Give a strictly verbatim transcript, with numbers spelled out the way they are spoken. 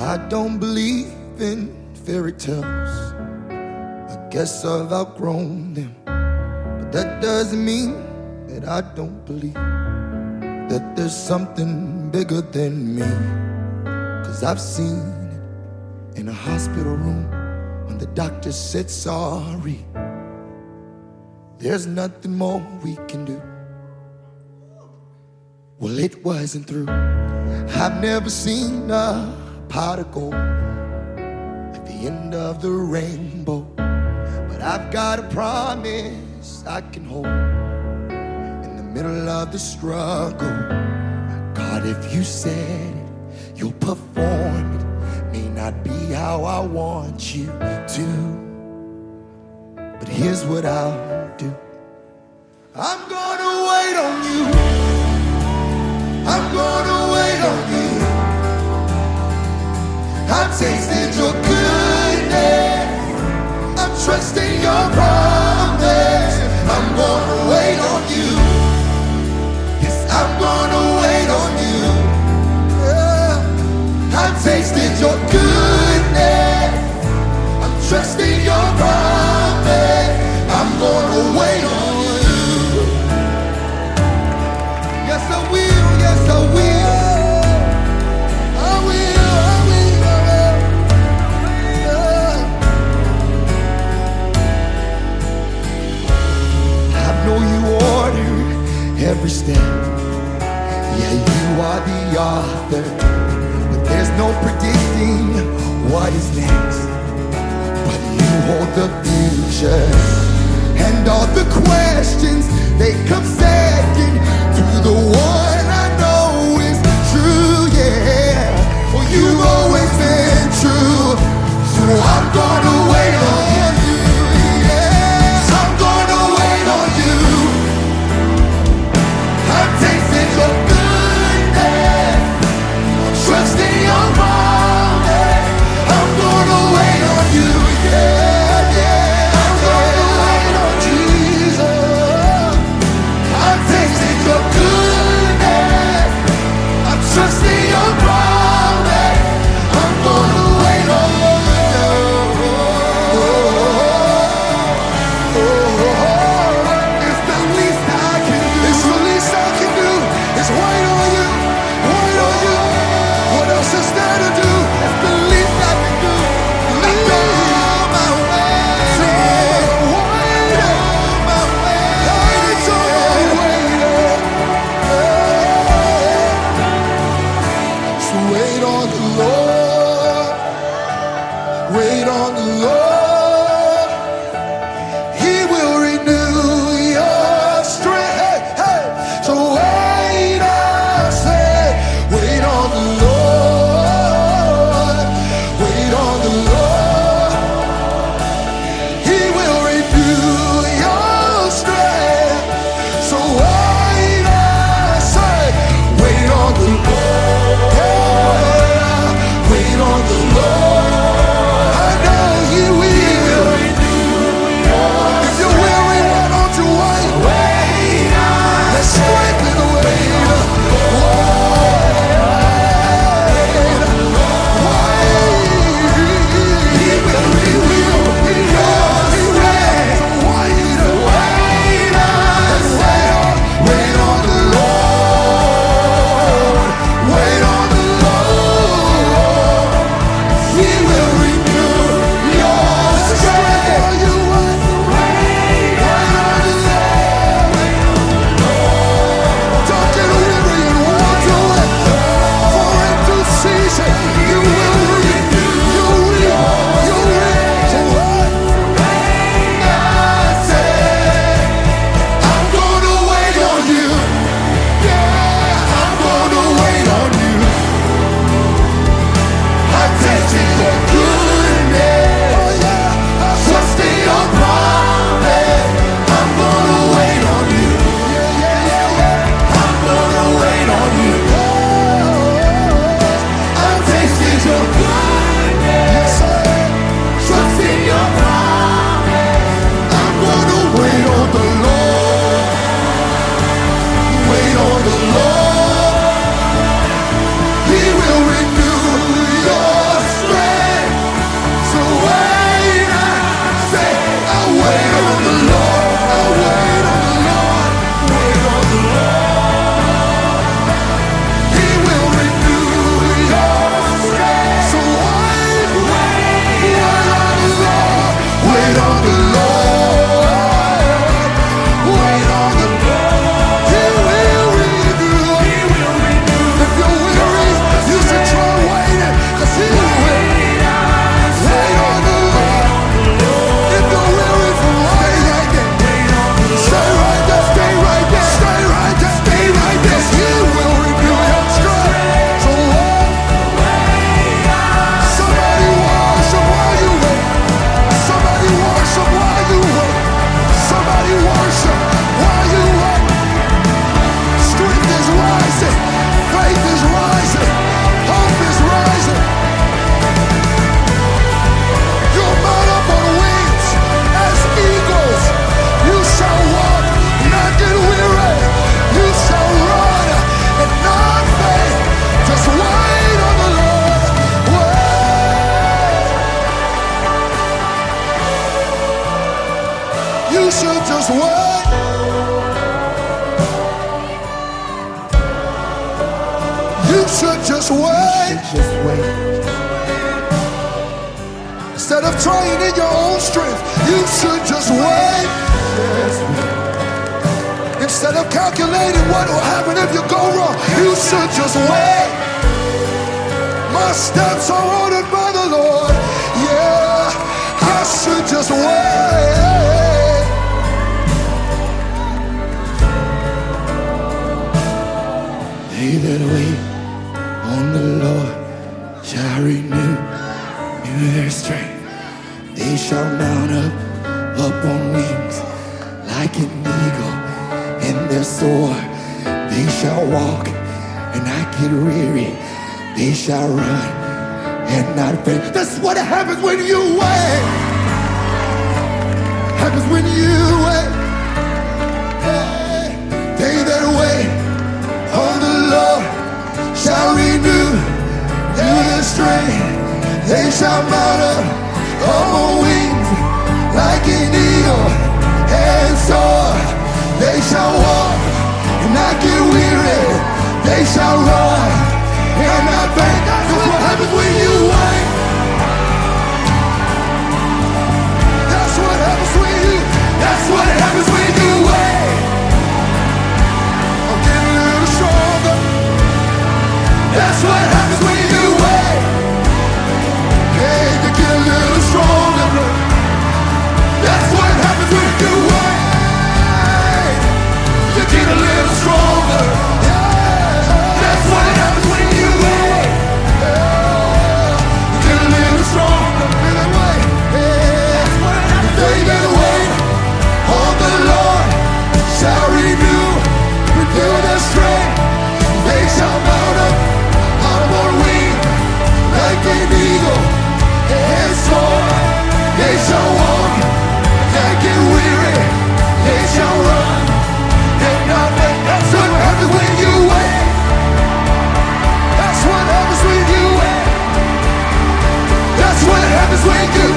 I don't believe in fairy tales. I guess I've outgrown them. But that doesn't mean that I don't believe that there's something bigger than me. Cause I've seen it in a hospital room when the doctor said sorry. There's nothing more we can do. Well, it wasn't through. I've never seen a pot of gold at the end of the rainbow, but I've got a promise I can hold in the middle of the struggle. God, if you said it, you'll perform it. May not be how I want you to, but here's what I'll do. I'm gonna wait on you. I'm gonna wait on you. I've tasted your goodness. I'm trusting your promise. I'm gonna wait on you. Yes, I'm gonna wait on you. Yeah. I've tasted your goodness. I'm trusting your promise. I'm gonna wait on you. Yes, I will. Yes, I will. I will. I will. Yeah. I know you ordered every step. Yeah, you are the author, but there's no predicting what is next. But you hold the future, and all the questions, they come second to the one I know is true, yeah. Well, you've always been true, so I'm gonna wait on you, yeah. I'm gonna wait on you. I've tasted your goodness, trusting your promise. I'm gonna wait on you, yeah, yeah. I'm gonna wait on Jesus. I've tasted your goodness. I'm trusting your promise. I'm gonna wait on you. Oh, oh, oh. It's the least I can do. It's the least I can do. It's wait on you, wait on you. What else is there to do? It's the least I can do. Let go my way. Wait on my way. Wait on wait on. So wait on the Lord. Wait on the Lord. He will renew your strength. Hey, hey. So wait, I say, wait on the Lord. Wait on the Lord. He will renew your strength. So wait, I say, wait on the Lord. Yeah, wait on the Lord. I know He will. just wait. You should just wait. Just wait. Instead of trying in your own strength, you should just wait. Just wait. Instead of calculating what will happen if you go wrong, you should just wait. My steps are ordered by the Lord. Yeah, I should just wait. They that wait on the Lord shall renew, renew their strength. They shall mount up, up on wings like an eagle. In their soar, they shall walk and not get weary. They shall run and not faint. That's what happens when you wait. Happens when you wait. They that wait on the Lord shall renew their strength. They shall mount up on wings like an eagle and soar. They shall walk and not get weary. They shall run and not faint. That's what happens when you wait. That's what happens when you. That's what happens when you wait. I'm getting a little stronger. That's what happens when you wait. Hey, you get a little stronger. That's what happens when you wait. You get a little stronger. That's what happens when you wait. You get a little stronger. That's what happens. They that wait on the Lord shall renew, renew their strength. They shall mount up on wings like an eagle and soar. They shall walk and get weary. They shall run. That's what happens when you wait. That's what happens when you wait. That's what happens when you